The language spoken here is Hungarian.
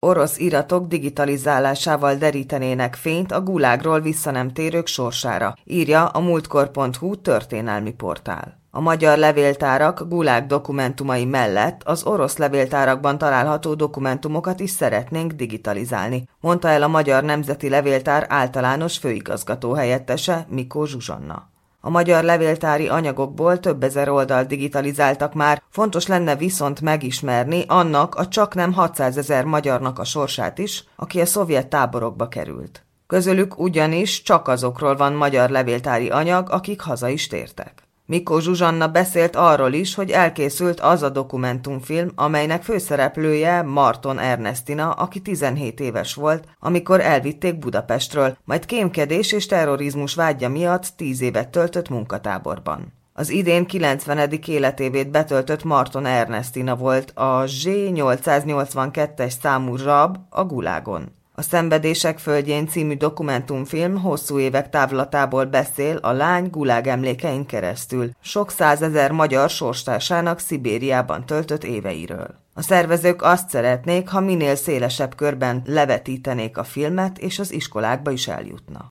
orosz iratok digitalizálásával derítenének fényt a gulágról vissza nem térők sorsára, írja a múltkor.hu történelmi portál. A magyar levéltárak gulág dokumentumai mellett az orosz levéltárakban található dokumentumokat is szeretnénk digitalizálni, mondta el a Magyar Nemzeti Levéltár általános főigazgató helyettese, Mikó Zsuzsanna. A magyar levéltári anyagokból több ezer oldalt digitalizáltak már, fontos lenne viszont megismerni annak a csaknem 600 000 magyarnak a sorsát is, aki a szovjet táborokba került. Közülük ugyanis csak azokról van magyar levéltári anyag, akik haza is tértek. Mikó Zsuzsanna beszélt arról is, hogy elkészült az a dokumentumfilm, amelynek főszereplője Marton Ernestina, aki 17 éves volt, amikor elvitték Budapestről, majd kémkedés és terrorizmus vágya miatt 10 évet töltött munkatáborban. Az idén 90. életévét betöltött Marton Ernestina volt a Z882-es számú rab a Gulágon. A Szenvedések földjén című dokumentumfilm hosszú évek távlatából beszél a lány gulág emlékein keresztül, sok százezer magyar sorstársának Szibériában töltött éveiről. A szervezők azt szeretnék, ha minél szélesebb körben levetítenék a filmet, és az iskolákba is eljutna.